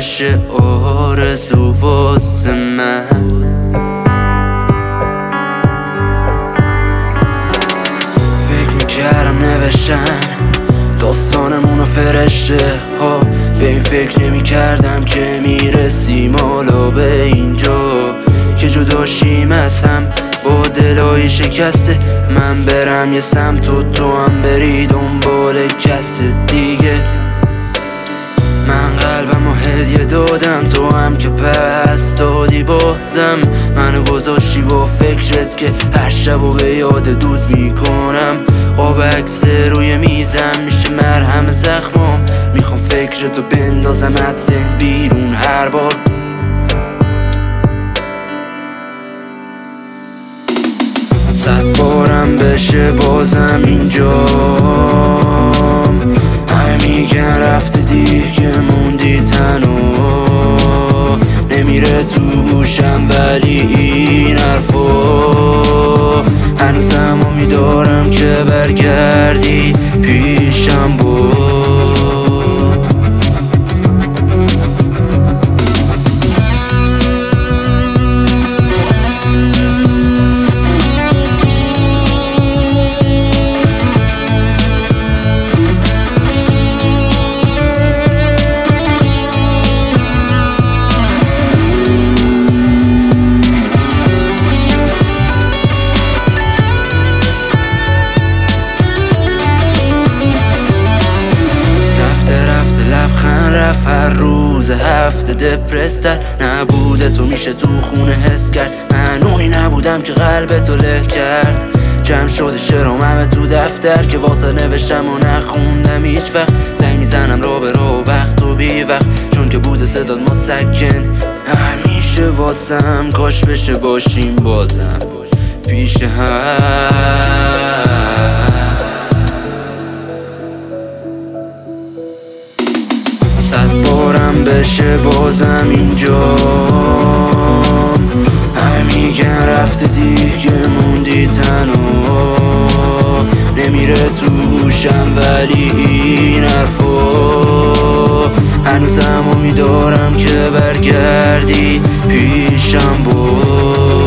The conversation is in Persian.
بشه آرزو واسه من. فکر میکردم نوشتن داستانمونو فرشته ها، به این فکر نمیکردم که میرسیم حالا به اینجا که جدا شیم از هم با دلای شکسته. من برم یه سمت و تو هم بری دنبال کس دیگه. من قلبم و هدیه دادم، تو هم که پس دادی بازم. منو گذاشتی با فکرت که هر شب و به یاد دود میکنم. قاب عکس روی میزم میشه مرهم زخمام. میخوام فکرتو بندازم از ذهن بیرون هر بار. صد بارم بشه بازم اینجام. همه میگن رفته دیگه موندی تنها. نمیره تو گوشم ولی این حرفا هنوزم امیدوارم که برگردی پیشم بود. رفت هر روز هفته دپرستر نبوده تو میشه تو خونه حس کرد. من اونی نبودم که قلبتو له کرد. جمع شده شعرام همه تو دفتر که واسه نوشتم و نخوندم هیچ وقت. زنگ میزنم را به را وقت و بی وقت چون که بوده صداد مسکن همیشه واسم. کاش بشه باشیم بازم پیش هم. صد بارم بشه بازم اینجام. همه میگن رفته دیگه موندی تنها. نمیره تو گوشم ولی این حرفا هنوزم امیدوارم که برگردی پیشم بود.